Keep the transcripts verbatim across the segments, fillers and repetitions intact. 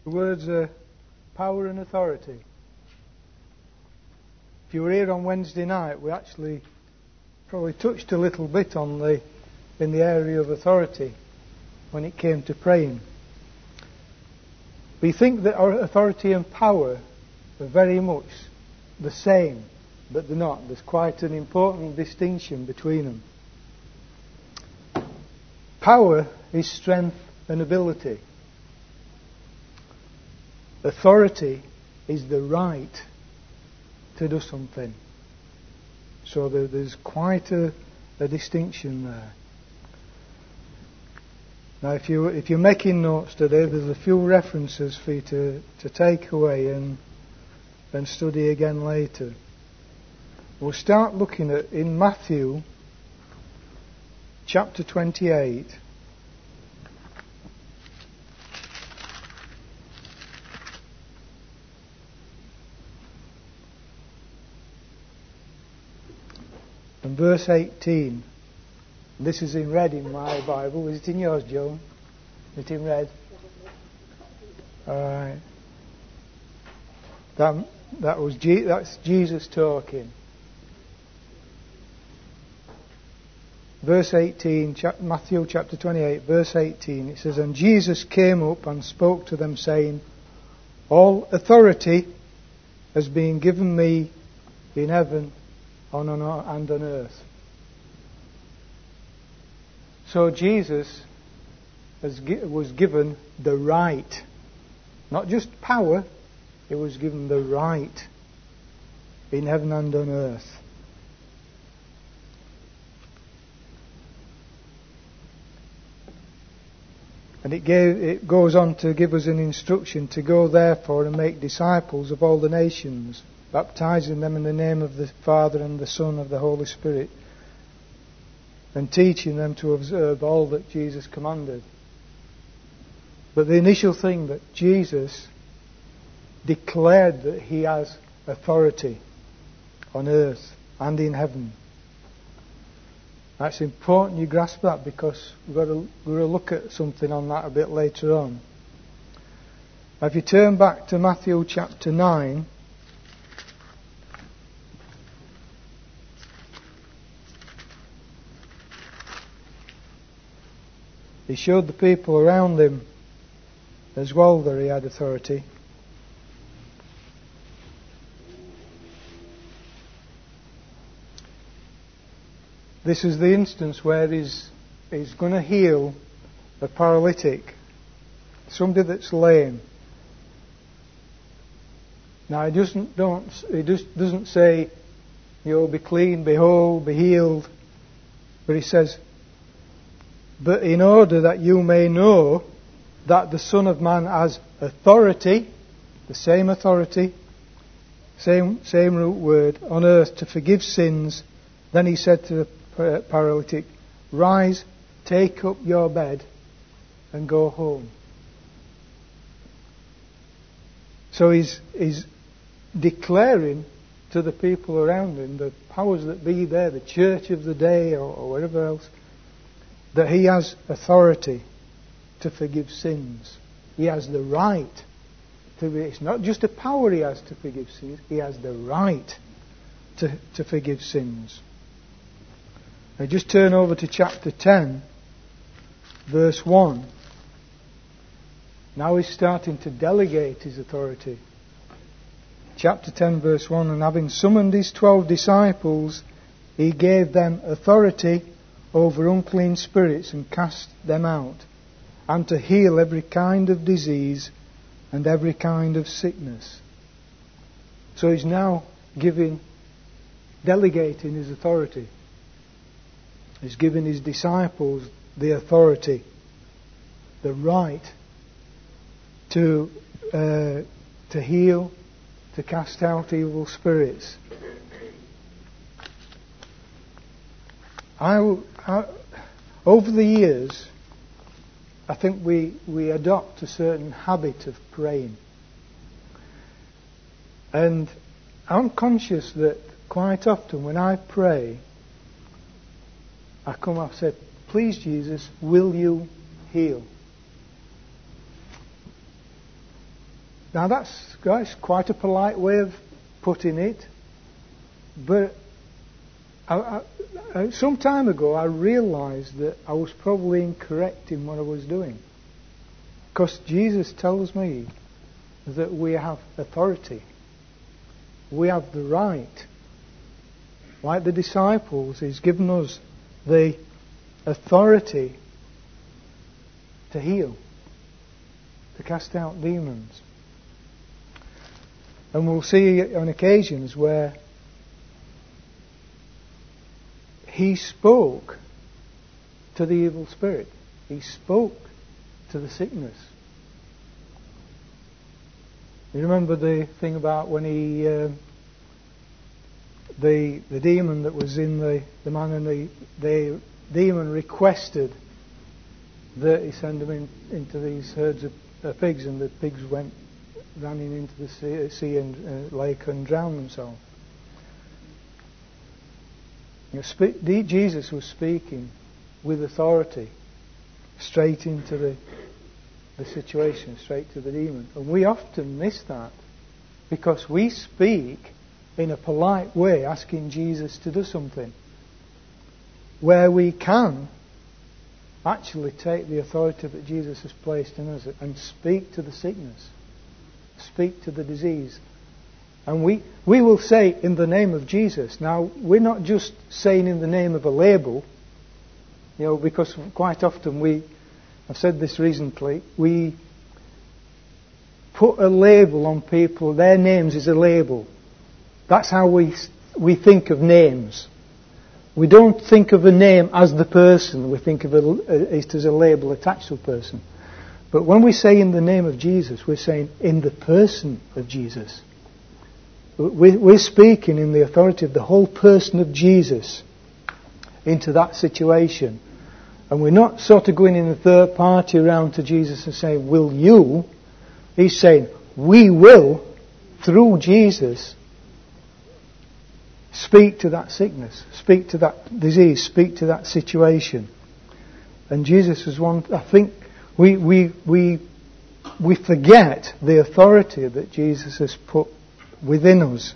The words are power and authority. If you were here on Wednesday night, we actually probably touched a little bit on the in the area of authority when it came to praying. We think that our authority and power are very much the same, but they're not. There's quite an important distinction between them. Power is strength and ability. Authority is the right to do something. So there, there's quite a, a distinction there. Now, if you if you're making notes today, there's a few references for you to, to take away and and study again later. We'll start looking at in Matthew chapter twenty-eight. And verse eighteen. This is in red in my Bible. Is it in yours, Joan? Is it in red? Alright. That, that was Je- that's Jesus talking. Verse eighteen, chap- Matthew chapter twenty-eight, verse eighteen. It says, "And Jesus came up and spoke to them, saying, All authority has been given me in heaven and on earth." So Jesus has, was given the right, not just power, he was given the right in heaven and on earth. And it, gave, it goes on to give us an instruction to go therefore and make disciples of all the nations, baptizing them in the name of the Father and the Son of the Holy Spirit, and teaching them to observe all that Jesus commanded. But the initial thing that Jesus declared that he has authority on earth and in heaven. That's important you grasp that, because we've got to, we're going to look at something on that a bit later on. Now, if you turn back to Matthew chapter nine, he showed the people around him as well that he had authority. This is the instance where he's, he's going to heal a paralytic, somebody that's lame. Now he doesn't don't he just doesn't say, you'll be clean, be whole, be healed, but he says, "But in order that you may know that the Son of Man has authority," the same authority, same same root word, "on earth to forgive sins," then he said to the paralytic, "Rise, take up your bed and go home." So he's, he's declaring to the people around him, the powers that be there, the church of the day or, or whatever else, that he has authority to forgive sins. He has the right to be, it's not just a power he has to forgive sins, he has the right to, to forgive sins. Now just turn over to chapter ten, verse one. Now he's starting to delegate his authority. Chapter ten, verse one, "And having summoned his twelve disciples, he gave them authority over unclean spirits and cast them out, and to heal every kind of disease and every kind of sickness." So he's now giving, delegating his authority. He's giving his disciples the authority, the right to uh, to heal, to cast out evil spirits. I, I, over the years, I think we, we adopt a certain habit of praying. And I'm conscious that quite often when I pray, I come up and say, "Please Jesus, will you heal?" Now that's, that's quite a polite way of putting it, but I, I, some time ago I realised that I was probably incorrect in what I was doing. Because Jesus tells me that we have authority. We have the right. Like the disciples, He's given us the authority to heal, to cast out demons. And we'll see on occasions where He spoke to the evil spirit. He spoke to the sickness. You remember the thing about when he, uh, the the demon that was in the, the man, and the, the demon requested that he send them in, into these herds of uh, pigs, and the pigs went running into the sea, sea and uh, lake and drowned themselves. You know, spe- Jesus was speaking with authority straight into the the situation, straight to the demon. And we often miss that because we speak in a polite way, asking Jesus to do something, where we can actually take the authority that Jesus has placed in us and speak to the sickness, speak to the disease. And we, we will say in the name of Jesus. Now, we're not just saying in the name of a label, you know, because quite often we, I've said this recently, we put a label on people. Their names is a label. That's how we we think of names. We don't think of a name as the person. We think of it as a label attached to a person. But when we say in the name of Jesus, we're saying in the person of Jesus. We're speaking in the authority of the whole person of Jesus into that situation. And we're not sort of going in a third party around to Jesus and saying, will you? He's saying, we will, through Jesus, speak to that sickness, speak to that disease, speak to that situation. And Jesus is one, I think, we, we, we, we forget the authority that Jesus has put within us.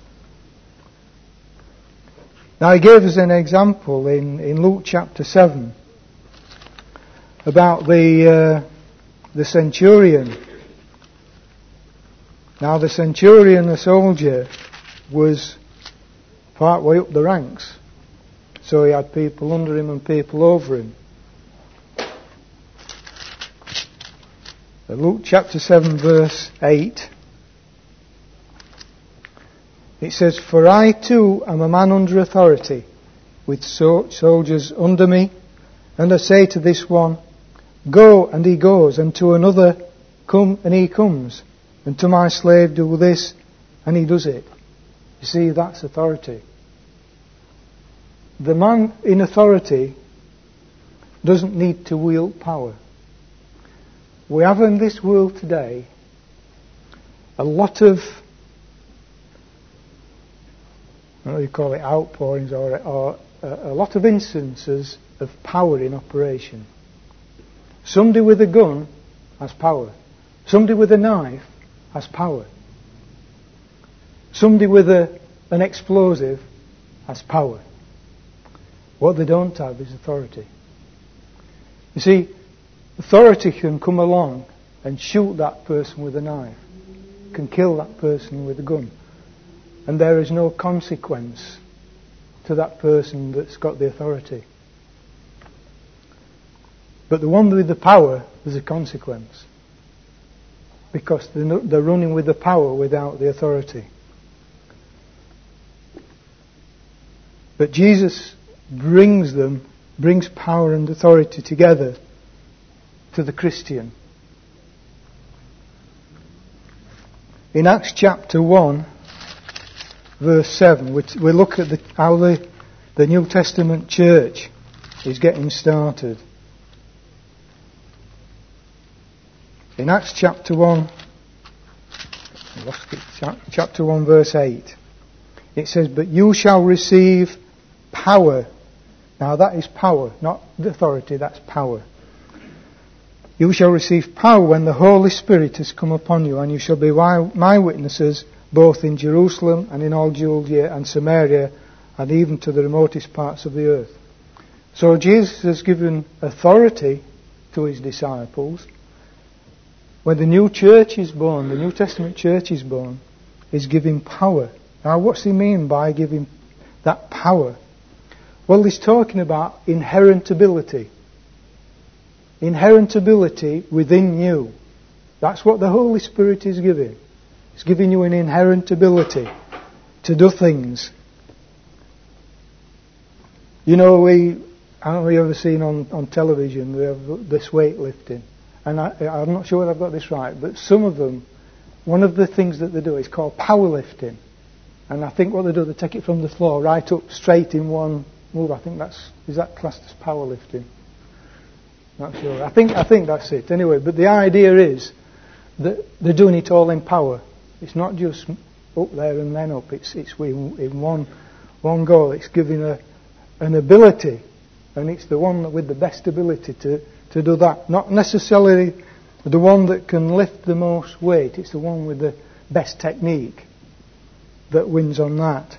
Now he gave us an example in, in Luke chapter seven. About the uh, the centurion. Now the centurion, the soldier, was part way up the ranks. So he had people under him and people over him. Luke chapter seven verse eight. It says, for I too am a man under authority, with so- soldiers under me, and I say to this one, go, and he goes, and to another, come, and he comes, and to my slave, do this, and he does it. You see, that's authority. The man in authority doesn't need to wield power. We have in this world today a lot of, I don't know what you call it, outpourings, or, or a, a lot of instances of power in operation. Somebody with a gun has power. Somebody with a knife has power. Somebody with a, an explosive has power. What they don't have is authority. You see, authority can come along and shoot that person with a knife, can kill that person with a gun, and there is no consequence to that person that's got the authority. But the one with the power, there's a consequence. Because they're running with the power without the authority. But Jesus brings them, brings power and authority together to the Christian. In Acts chapter one, verse seven, we, we look at the, how the, the New Testament church is getting started. In Acts chapter one, I lost it, chapter one verse eight, it says, but you shall receive power. Now that is power, not authority, that's power. You shall receive power when the Holy Spirit has come upon you, and you shall be my witnesses both in Jerusalem and in all Judea and Samaria and even to the remotest parts of the earth. So Jesus has given authority to his disciples. When the new church is born, the New Testament church is born, is giving power. Now what's he mean by giving that power? Well, he's talking about inherent ability. Inherent ability within you. That's what the Holy Spirit is giving. It's giving you an inherent ability to do things. You know, we, I don't know if you've ever seen on, on television, we have this weightlifting. And I, I'm not sure whether I've got this right, but some of them, one of the things that they do is called powerlifting. And I think what they do, they take it from the floor right up straight in one move. I think that's, is that classed as powerlifting? Not sure. I think I think that's it. Anyway, but the idea is that they're doing it all in power. It's not just up there and then up. It's it's in, in one one go. It's giving a an ability, and it's the one with the best ability to, to do that. Not necessarily the one that can lift the most weight. It's the one with the best technique that wins on that.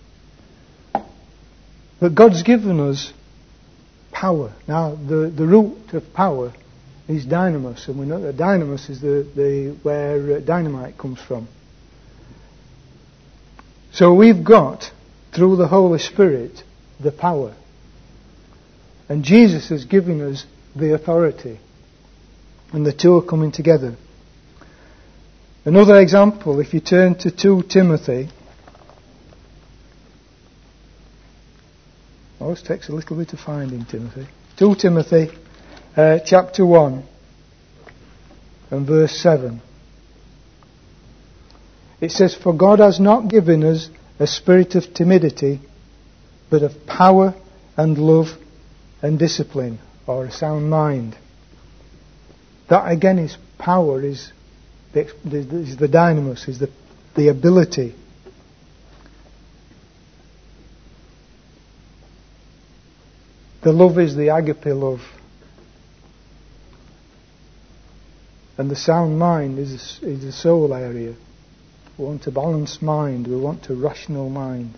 But God's given us power. Now, the, the root of power is dynamis, and we know that dynamis is the, the where uh, dynamite comes from. So we've got, through the Holy Spirit, the power. And Jesus has given us the authority. And the two are coming together. Another example, if you turn to Second Timothy. Always takes a little bit to find in Timothy. Second Timothy, uh, chapter one, and verse seven. It says, "For God has not given us a spirit of timidity, but of power and love and discipline," or a sound mind. That again is power, is the, is the dynamis, is the, the ability. The love is the agape love. And the sound mind is, is the soul area. We want a balanced mind. We want a rational mind.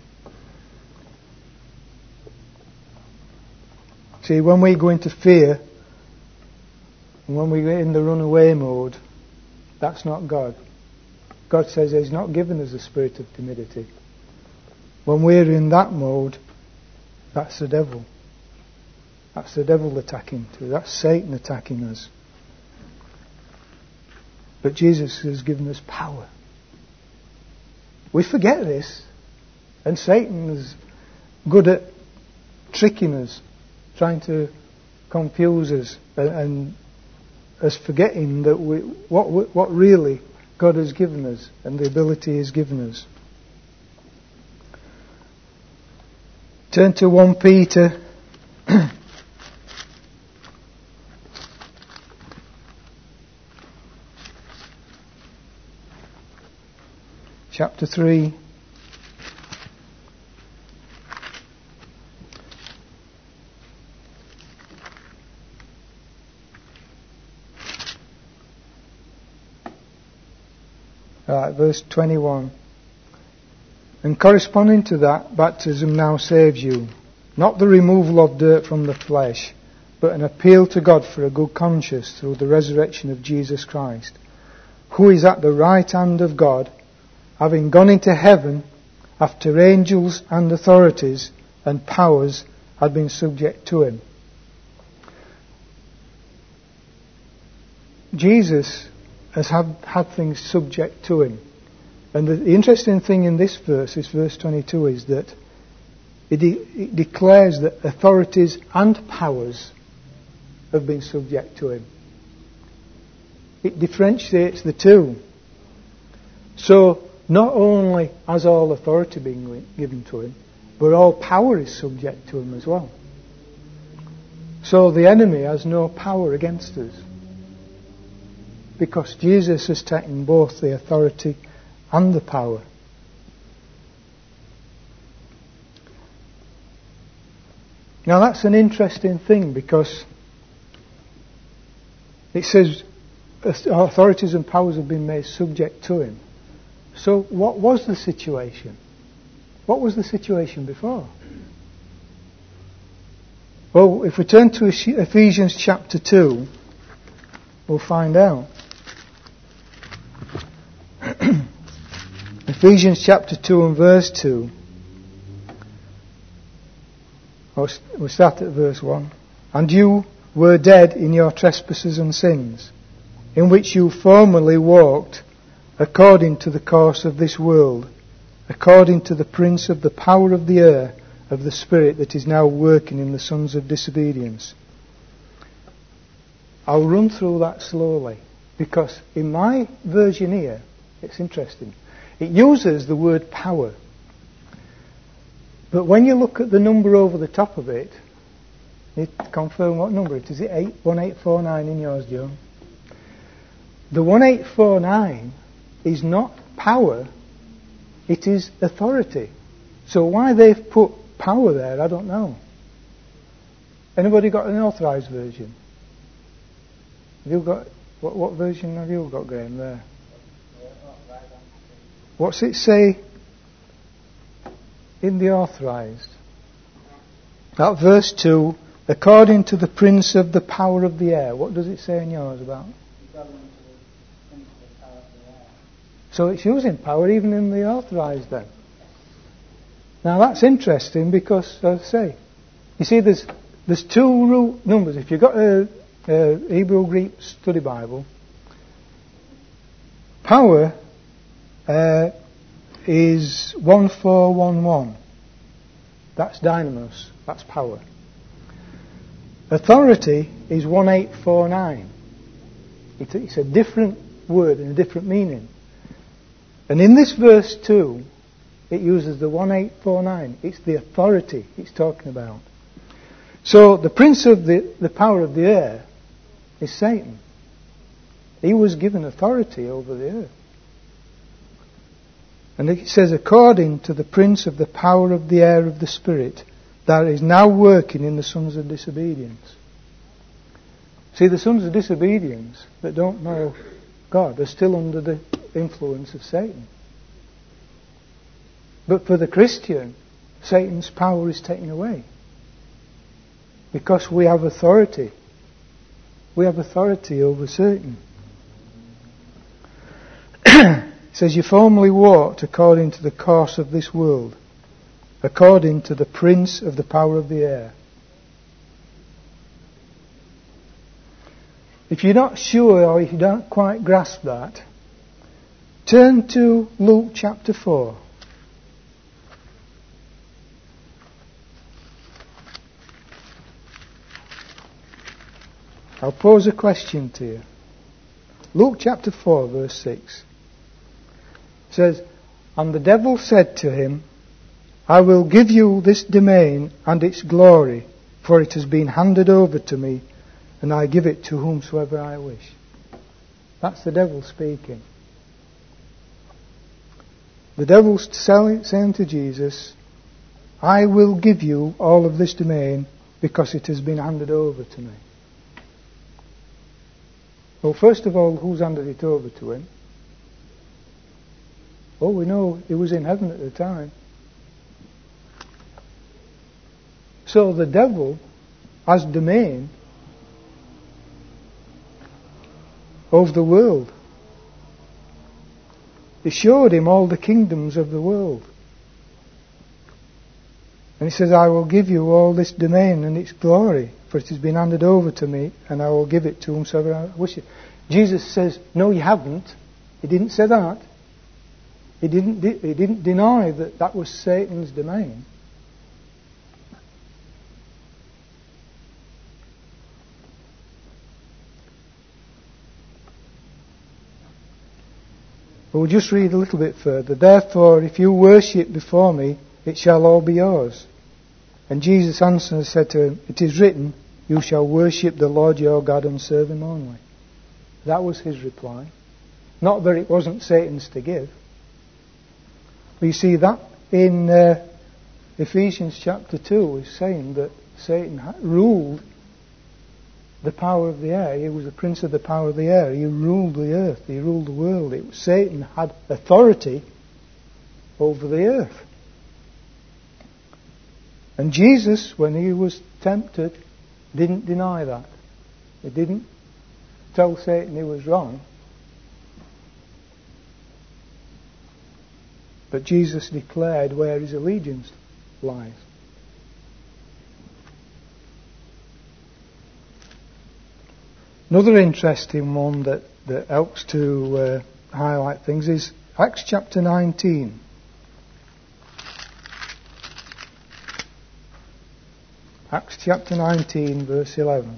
See, when we go into fear, and when we get in the runaway mode, that's not God. God says He's not given us a spirit of timidity. When we're in that mode, that's the devil. That's the devil attacking too. That's Satan attacking us. But Jesus has given us power. We forget this, and Satan is good at tricking us, trying to confuse us, and, and us forgetting that we, what what really God has given us and the ability He's given us. Turn to First Peter. Chapter three. Right, verse twenty-one. And corresponding to that, baptism now saves you, not the removal of dirt from the flesh, but an appeal to God for a good conscience through the resurrection of Jesus Christ, who is at the right hand of God, having gone into heaven after angels and authorities and powers had been subject to Him. Jesus has had, had things subject to Him. And the, the interesting thing in this verse, is verse twenty-two, is that it, de- it declares that authorities and powers have been subject to Him. It differentiates the two. So, not only has all authority been given to Him, but all power is subject to Him as well. So the enemy has no power against us, because Jesus has taken both the authority and the power. Now that's an interesting thing, because It says authorities and powers have been made subject to him. So what was the situation? What was the situation before? Well, if we turn to Ephesians chapter two, we'll find out. Ephesians chapter two and verse two. We'll start at verse one. And you were dead in your trespasses and sins, in which you formerly walked according to the course of this world, according to the prince of the power of the air, of the spirit that is now working in the sons of disobedience. I'll run through that slowly, because in my version here, it's interesting. It uses the word power. But when you look at the number over the top of it, it confirm what number it is. Is it eight, one eight four nine in yours, John? The one eight four nine is not power, it is authority. So why they've put power there, I don't know. Anybody got an authorised version? Have you got, what, what version have you got, Graham, there? What's it say in the authorised? That verse two, according to the prince of the power of the air. What does it say in yours about? So it's using power even in the authorised then. Now that's interesting because, as I say, you see there's there's two root numbers. If you've got a, a Hebrew Greek study Bible, power uh, is one four one one. That's dynamos. That's power. Authority is one eight four nine. It's, it's a different word and a different meaning. And in this verse two, it uses the one eight four nine. It's the authority it's talking about. So the prince of the, the power of the air is Satan. He was given authority over the earth. And it says, according to the prince of the power of the air of the spirit, that is now working in the sons of disobedience. See, the sons of disobedience that don't know God are still under the influence of Satan. But for the Christian, Satan's power is taken away. Because we have authority. We have authority over Satan. It says, you formerly walked according to the course of this world, according to the prince of the power of the air. If you're not sure or if you don't quite grasp that, turn to Luke chapter four. I'll pose a question to you. Luke chapter four, verse six. It says, and the devil said to him, I will give you this domain and its glory, for it has been handed over to me, and I give it to whomsoever I wish. That's the devil speaking. The devil's saying to Jesus, I will give you all of this domain because it has been handed over to me. Well, first of all, who's handed it over to him? Oh, we know he was in heaven at the time. So the devil has domain over the world. He showed him all the kingdoms of the world. And he says, I will give you all this domain and its glory, for it has been handed over to me, and I will give it to whomsoever I wish it. Jesus says, no, you haven't. He didn't say that. He didn't, de- he didn't deny that that was Satan's domain. But we'll just read a little bit further. Therefore, if you worship before me, it shall all be yours. And Jesus answered and said to him, it is written, you shall worship the Lord your God and serve him only. That was his reply. Not that it wasn't Satan's to give. We see that in uh, Ephesians chapter two is saying that Satan ruled the power of the air. He was the prince of the power of the air. He ruled the earth. He ruled the world. It was Satan had authority over the earth. And Jesus, when he was tempted, didn't deny that. He didn't tell Satan he was wrong. But Jesus declared where his allegiance lies. Another interesting one that, that helps to uh, highlight things is Acts chapter nineteen. Acts chapter nineteen, verse eleven.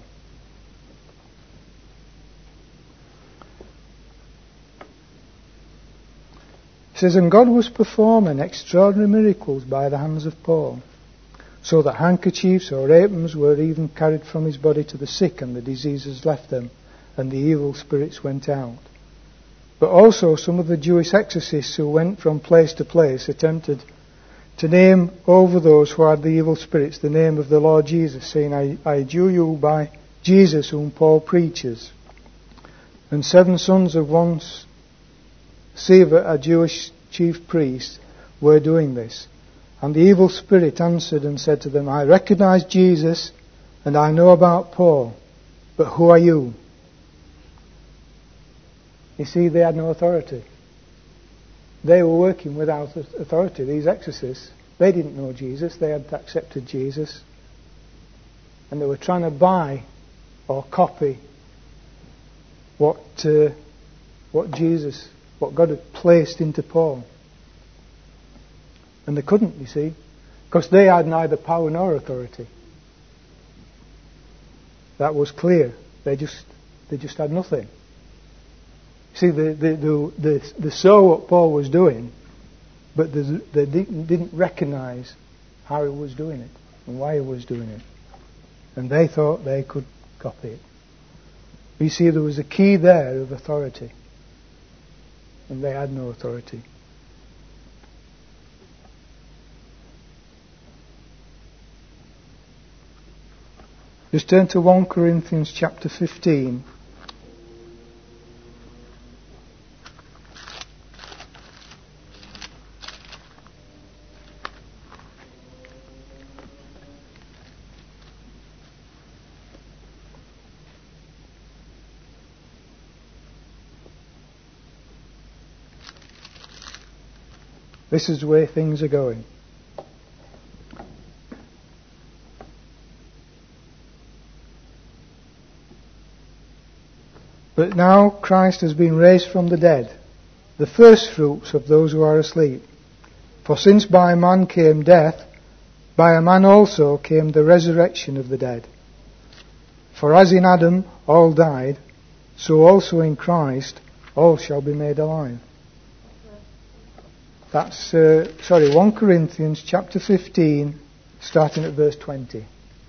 It says, "And God was performing extraordinary miracles by the hands of Paul, so that handkerchiefs or aprons were even carried from his body to the sick, and the diseases left them, and the evil spirits went out. But also some of the Jewish exorcists who went from place to place attempted to name over those who had the evil spirits the name of the Lord Jesus, saying, I, I adjure you by Jesus whom Paul preaches. And seven sons of one Sceva, a Jewish chief priest, were doing this. And the evil spirit answered and said to them, I recognize Jesus, and I know about Paul, but who are you?" You see, they had no authority. They were working without authority. These exorcists, they didn't know Jesus. They had accepted Jesus. And they were trying to buy or copy what uh, what Jesus, what God had placed into Paul. And they couldn't, you see, because they had neither power nor authority. That was clear. They just they just had nothing. See, they, they, they, they, they saw what Paul was doing, but they, they didn't, didn't recognize how he was doing it and why he was doing it. And they thought they could copy it. You see, there was a key there of authority, and they had no authority. Just turn to First Corinthians chapter fifteen. This is the way things are going. But now Christ has been raised from the dead, the first fruits of those who are asleep. For since by a man came death, by a man also came the resurrection of the dead. For as in Adam all died, so also in Christ all shall be made alive. That's, uh, sorry, First Corinthians chapter fifteen, starting at verse twenty.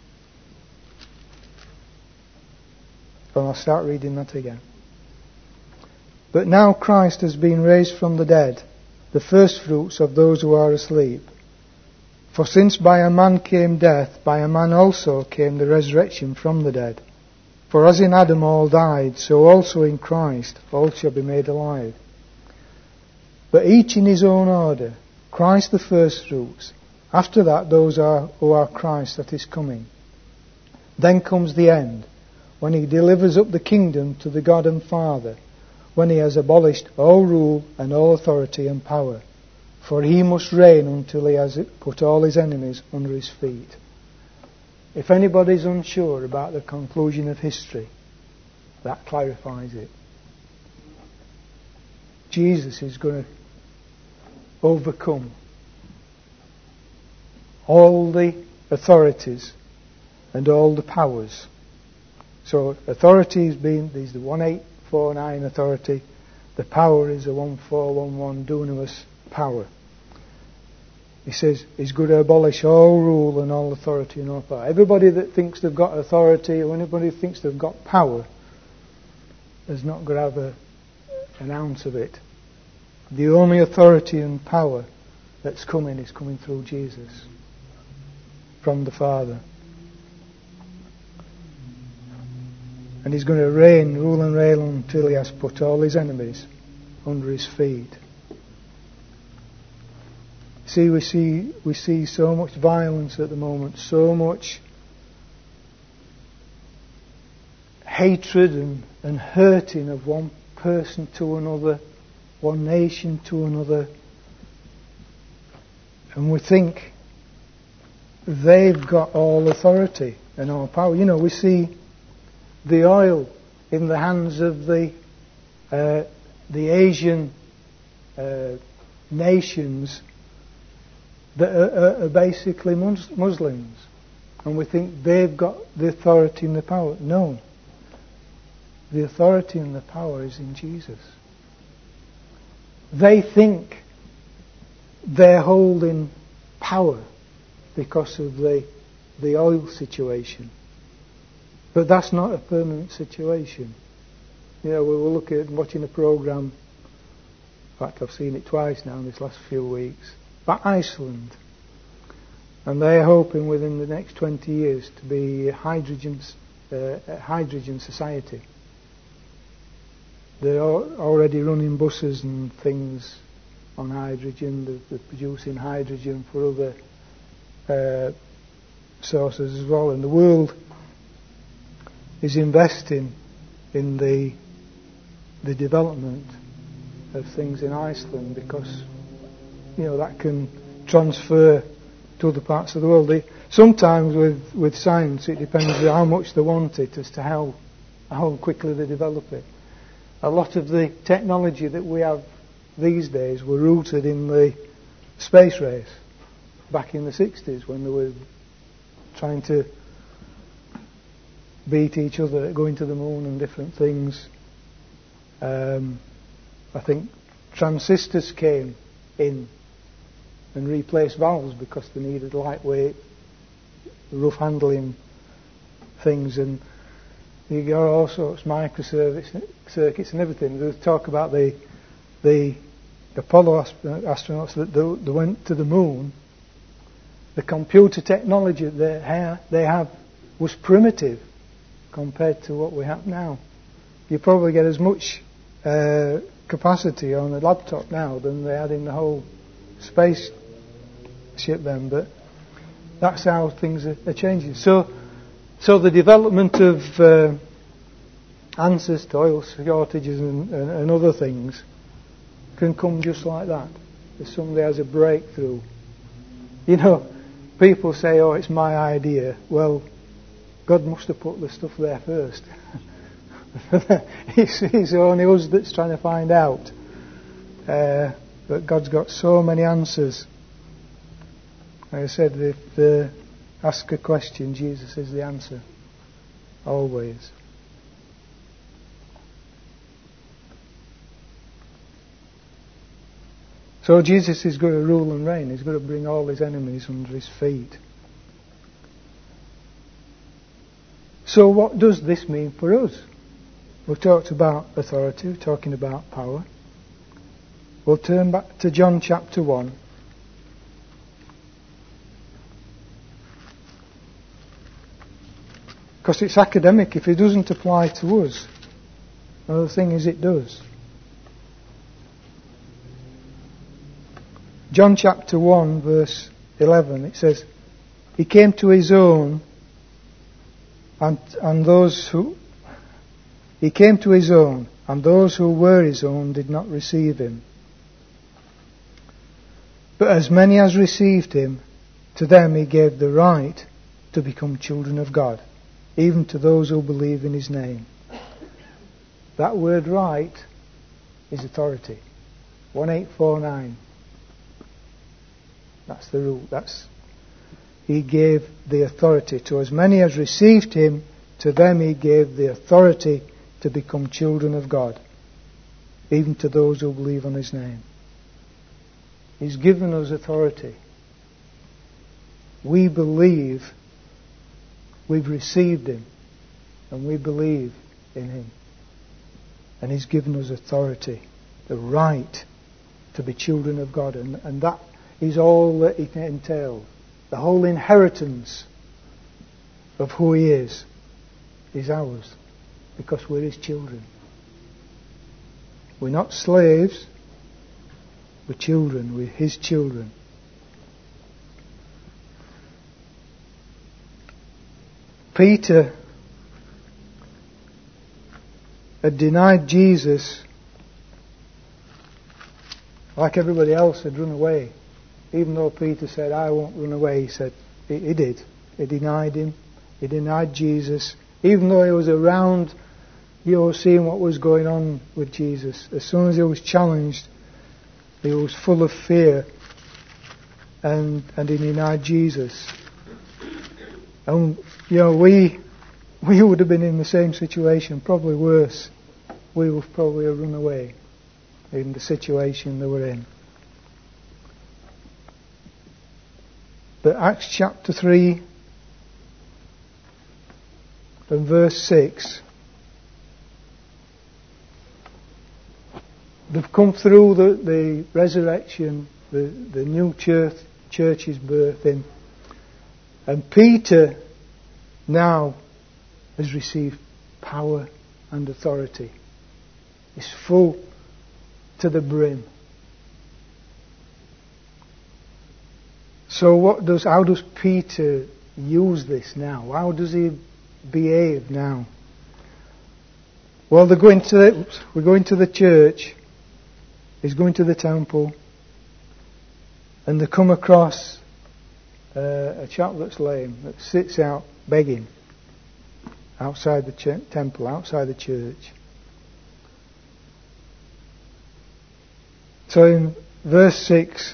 And I'll start reading that again. But now Christ has been raised from the dead, the first fruits of those who are asleep. For since by a man came death, by a man also came the resurrection from the dead. For as in Adam all died, so also in Christ all shall be made alive. But each in his own order, Christ the first fruits, after that those are, who are Christ that is coming. Then comes the end, when he delivers up the kingdom to the God and Father, when he has abolished all rule and all authority and power. For he must reign until he has put all his enemies under his feet. If anybody is unsure about the conclusion of history, that clarifies it. Jesus is going to overcome all the authorities and all the powers. So authority is being, there's the one eight four nine authority. The power is the one four one one dunamis power. He says he's going to abolish all rule and all authority and all power. Everybody that thinks they've got authority or anybody who thinks they've got power is not going to have a, an ounce of it. The only authority and power that's coming is coming through Jesus from the Father. And he's going to reign, rule and reign until he has put all his enemies under his feet. See, we see we see so much violence at the moment, so much hatred and, and hurting of one person to another, one nation to another. And we think they've got all authority and all power. You know, we see the oil in the hands of the uh, the Asian uh, nations that are, are basically mus- Muslims, and we think they've got the authority and the power. No, the authority and the power is in Jesus. They think they're holding power because of the the oil situation. But that's not a permanent situation. You know, we were looking at watching a programme, in fact I've seen it twice now in this last few weeks, about Iceland. And they're hoping within the next twenty years to be a hydrogen, uh, a hydrogen society. They're already running buses and things on hydrogen. They're, they're producing hydrogen for other uh, sources as well. And the world is investing in the the development of things in Iceland because, you know, that can transfer to other parts of the world. They, sometimes with, with science it depends on how much they want it as to how how quickly they develop it. A lot of the technology that we have these days were rooted in the space race back in the sixties when they were trying to beat each other at going to the moon and different things. Um, I think transistors came in and replaced valves because they needed lightweight, rough handling things, and you got all sorts of microcircuits and everything. There's talk about the the Apollo astronauts that they went to the moon. The computer technology that they have, they have was primitive compared to what we have now. You probably get as much uh, capacity on a laptop now than they had in the whole spaceship then, but that's how things are, are changing. So, so the development of uh, answers to oil shortages and, and, and other things can come just like that. If somebody has a breakthrough. You know, people say, oh, it's my idea. Well, God must have put the stuff there first. it's, it's only us that's trying to find out. Uh, but God's got so many answers. Like I said, if uh, ask a question, Jesus is the answer. Always. So Jesus is going to rule and reign. He's going to bring all his enemies under his feet. So what does this mean for us? We've talked about authority, we're talking about power. We'll turn back to John chapter one. Because it's academic. If it doesn't apply to us, another thing is it does. John chapter one verse eleven, it says, He came to his own, and and those who he came to his own, and those who were his own did not receive him. But as many as received him, to them he gave the right to become children of God, even to those who believe in his name. That word right is authority. one eight four nine. That's the rule. That's He gave the authority to as many as received him, to them he gave the authority to become children of God, even to those who believe on his name. He's given us authority. We believe we've received him, and we believe in him. And he's given us authority, the right to be children of God, and, and that is all that it entails. The whole inheritance of who he is is ours. because we're His children. We're not slaves, we're children, we're His children. Peter had denied Jesus like everybody else had run away. Even though Peter said, I won't run away, he said, he, he did. He denied Him. He denied Jesus. Even though he was around, you know, seeing what was going on with Jesus. As soon as he was challenged, he was full of fear and, and he denied Jesus. And, you know, we, we would have been in the same situation, probably worse. We would probably have run away in the situation they were in. But Acts chapter three and verse six, they've come through the, the resurrection, the, the new church, church's birthing, and Peter now has received power and authority. He's full to the brim. So what does, how does Peter use this now? How does he behave now? Well, they're going to the, oops, we're going to the church. He's going to the temple. And they come across uh, a chap that's lame, that sits out begging outside the ch- temple, outside the church. So in verse six,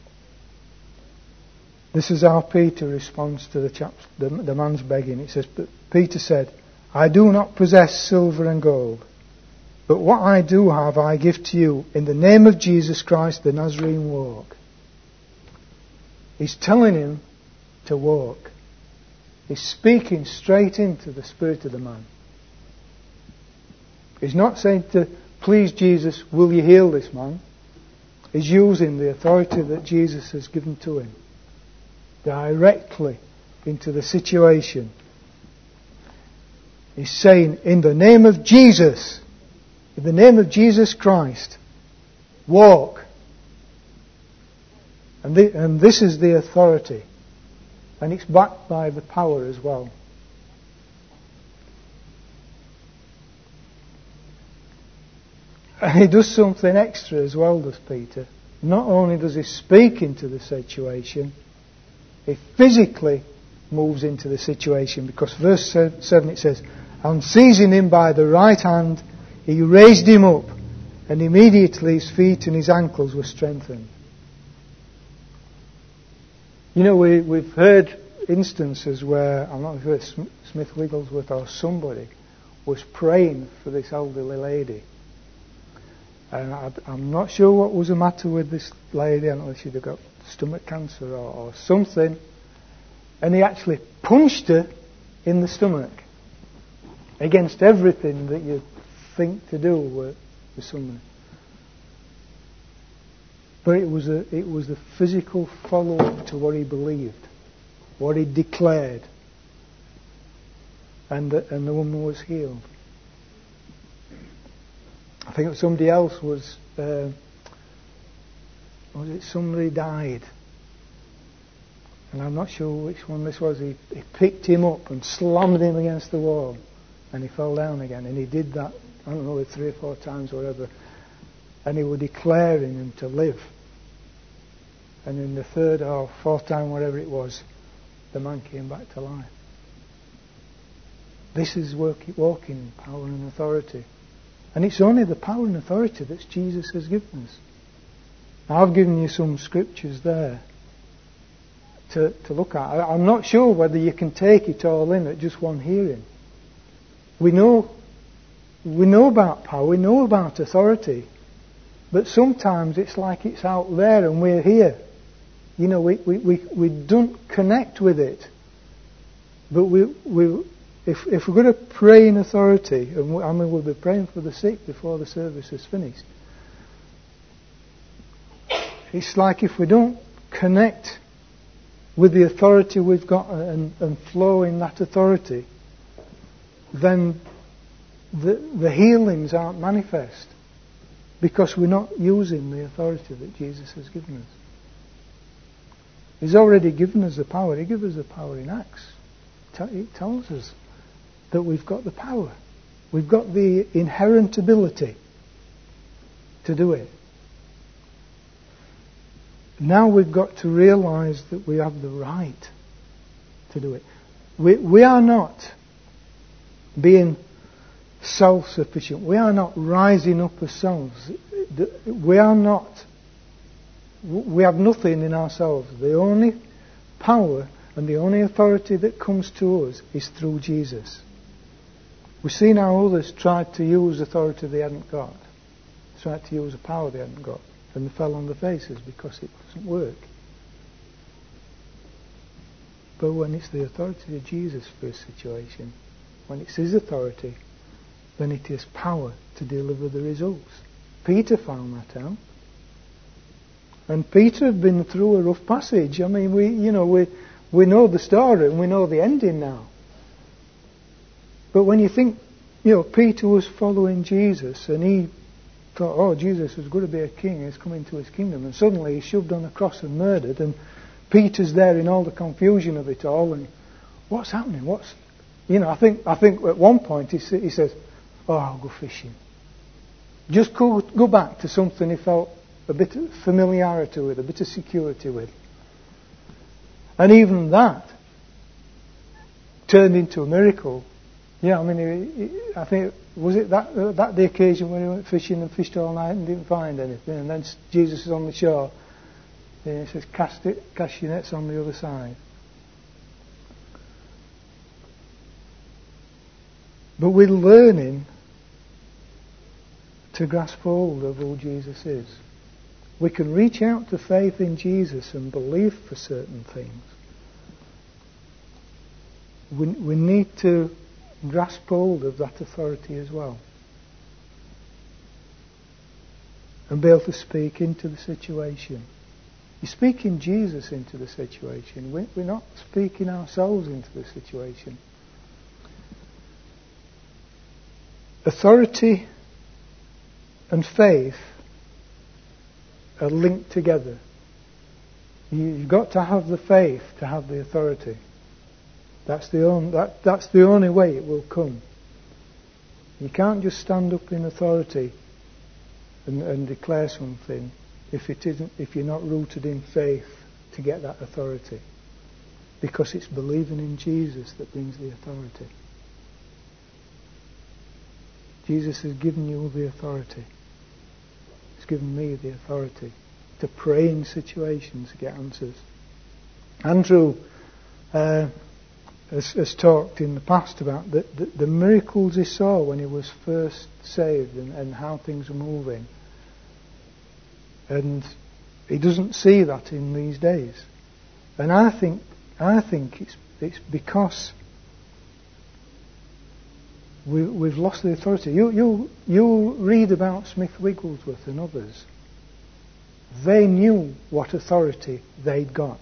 this is how Peter responds to the, chap, the, the man's begging. It says, but Peter said, I do not possess silver and gold, but what I do have I give to you. In the name of Jesus Christ, the Nazarene, walk. He's telling him to walk. He's speaking straight into the spirit of the man. He's not saying to, please Jesus, will you heal this man? He's using the authority that Jesus has given to him directly into the situation. He's saying, in the name of Jesus, in the name of Jesus Christ, walk. And, the, and this is the authority. And it's backed by the power as well. And he does something extra as well, does Peter. Not only does he speak into the situation, he physically moves into the situation. Because verse seven it says, and seizing him by the right hand, he raised him up, and immediately his feet and his ankles were strengthened. You know, we, we've heard instances where, I'm not sure if Smith Wigglesworth or somebody was praying for this elderly lady. And I, I'm not sure what was the matter with this lady. I don't know if she'd have got stomach cancer or, or something. And he actually punched her in the stomach against everything that you think to do with, with somebody. But it was a, it was the physical follow-up to what he believed, what he declared, and the, and the woman was healed. I think somebody else was, uh, was it somebody died? And I'm not sure which one this was. He, he picked him up and slammed him against the wall, and he fell down again. And he did that, I don't know, three or four times or whatever. And he was declaring him to live. And in the third or fourth time, whatever it was, the man came back to life. This is work, walking in power and authority. And it's only the power and authority that Jesus has given us. Now, I've given you some scriptures there to, to look at. I, I'm not sure whether you can take it all in at just one hearing. We know, we know about power, we know about authority, but sometimes it's like it's out there and we're here. You know, we, we, we, we don't connect with it. But we, we, if, if we're going to pray in authority, and we, I mean we'll be praying for the sick before the service is finished, it's like if we don't connect with the authority we've got and, and flow in that authority, then the, the healings aren't manifest because we're not using the authority that Jesus has given us. He's already given us the power. He gave us the power in Acts. It tells us that we've got the power. We've got the inherent ability to do it. Now we've got to realize that we have the right to do it. We, we are not being self-sufficient. We are not rising up ourselves. We are not. We have nothing in ourselves. The only power and the only authority that comes to us is through Jesus. We've seen how others tried to use authority they hadn't got. Tried to use a power they hadn't got. And they fell on their faces because it doesn't work. But when it's the authority of Jesus for a situation, when it's his authority, then it is power to deliver the results. Peter found that out. And Peter had been through a rough passage. I mean, we, you know, we we know the story and we know the ending now. But when you think, you know, Peter was following Jesus and he thought, oh, Jesus was going to be a king, he's coming to his kingdom, and suddenly he's shoved on a cross and murdered, and Peter's there in all the confusion of it all, and what's happening? What's, you know, I think I think at one point he, he says, oh, I'll go fishing. Just go, go back to something he felt a bit of familiarity with, a bit of security with. And even that turned into a miracle. Yeah, I mean, he, he, I think, was it that uh, that the occasion when he went fishing and fished all night and didn't find anything, and then Jesus is on the shore, and he says, cast it, cast your nets on the other side. But we're learning to grasp hold of who Jesus is. We can reach out to faith in Jesus and believe for certain things. We, we need to grasp hold of that authority as well. And be able to speak into the situation. You're speaking Jesus into the situation. We, we're not speaking ourselves into the situation. Authority and faith are linked together. You've got to have the faith to have the authority. That's the only, that, that's the only way it will come. You can't just stand up in authority and, and declare something if it isn't, if you're not rooted in faith to get that authority. Because it's believing in Jesus that brings the authority. Jesus has given you the authority. He's given me the authority to pray in situations to get answers. Andrew uh, has, has talked in the past about the, the, the miracles he saw when he was first saved and, and how things were moving. And he doesn't see that in these days. And I think I think it's it's because we, we've lost the authority. You you you read about Smith Wigglesworth and others. They knew what authority they'd got.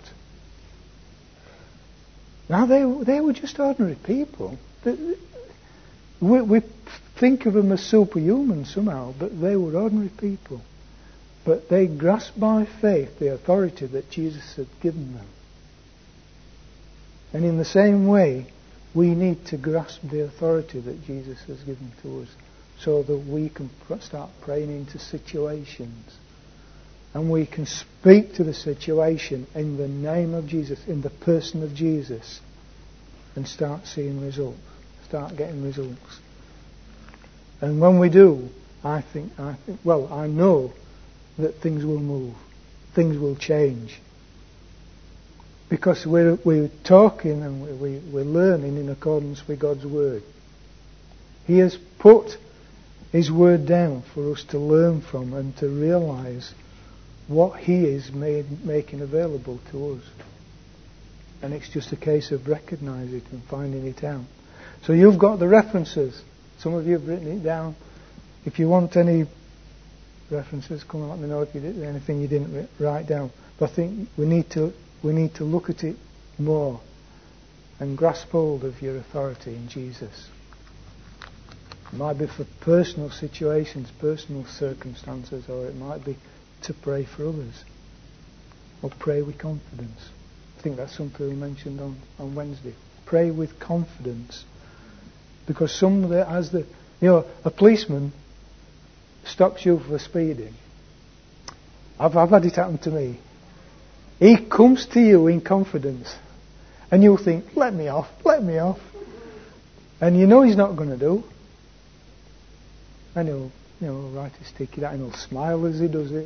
Now they they were just ordinary people. We, we think of them as superhuman somehow, but they were ordinary people. But they grasped by faith the authority that Jesus had given them. And in the same way, we need to grasp the authority that Jesus has given to us so that we can start praying into situations. And we can speak to the situation in the name of Jesus, in the person of Jesus, and start seeing results, start getting results. And when we do, I think, I think, well, I know that things will move, things will change. Because we're, we're talking and we, we're learning in accordance with God's Word. He has put His Word down for us to learn from and to realise what He is made, making available to us. And it's just a case of recognising it and finding it out. So you've got the references. Some of you have written it down. If you want any references, come and let me know if you did anything you didn't write down. But I think we need to we need to look at it more and grasp hold of your authority in Jesus. It might be for personal situations, personal circumstances, or it might be to pray for others. Or pray with confidence. I think that's something we mentioned on, on Wednesday. Pray with confidence. Because somebody has the, you know, a policeman stops you for speeding. I've, I've had it happen to me. He comes to you in confidence. And you'll think, let me off, let me off. And you know he's not going to do. And he'll, you know, write his ticket out and he'll smile as he does it.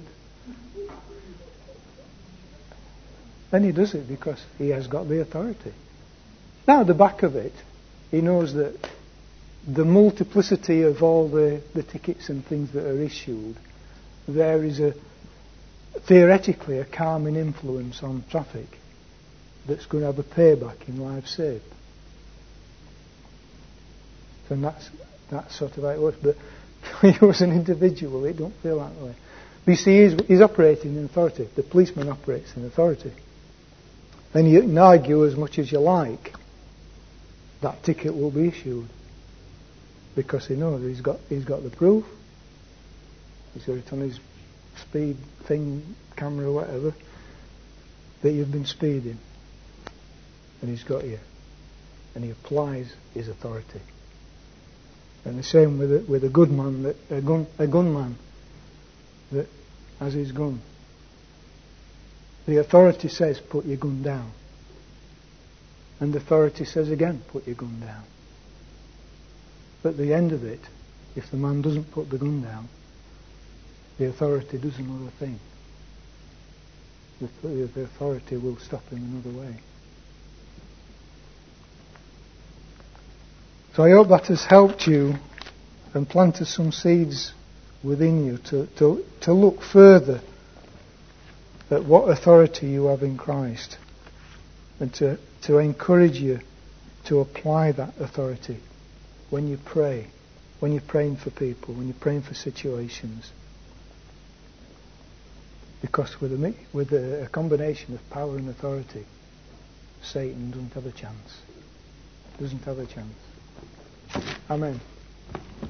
And he does it because he has got the authority. Now, at the back of it, he knows that the multiplicity of all the, the tickets and things that are issued, there is a theoretically a calming influence on traffic that's going to have a payback in lives saved. And that's that's sort of how it works. But for you as an individual, it don't feel that way. But you see, he's, he's operating in authority. The policeman operates in authority. And you can argue as much as you like, that ticket will be issued. Because he knows he's got he's got the proof. He's got it on his speed thing, camera or whatever, that you've been speeding. And he's got you. And he applies his authority. And the same with a, with a good man, that a gun a gunman that has his gun. The authority says, put your gun down. And the authority says again, put your gun down. But at the end of it, if the man doesn't put the gun down, the authority does another thing. The, the authority will stop him another way. So I hope that has helped you and planted some seeds within you to, to, to look further at what authority you have in Christ, and to, to encourage you to apply that authority when you pray, when you're praying for people, when you're praying for situations. Because with a, with a, a combination of power and authority, Satan doesn't have a chance. Doesn't have a chance. Amen.